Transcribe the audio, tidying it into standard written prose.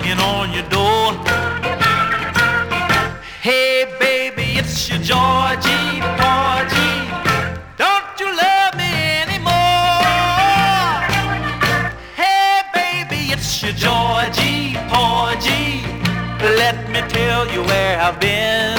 knocking on your door. Hey baby, it's your Georgie Porgy. Don't you love me anymore? Hey baby, it's your Georgie Porgy. Let me tell you where I've been.